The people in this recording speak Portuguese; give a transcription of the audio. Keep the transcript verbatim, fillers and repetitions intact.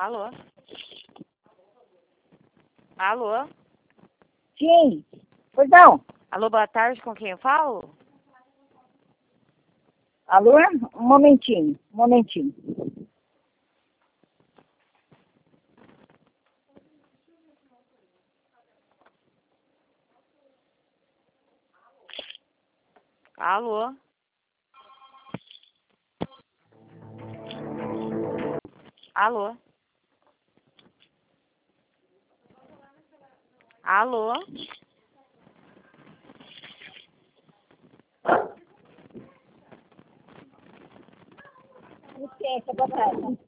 Alô? Alô? Sim. Pois não. Alô, boa tarde, com quem eu falo? Alô? Um momentinho, um momentinho. Alô? Alô? Alô? Licença, boa tarde.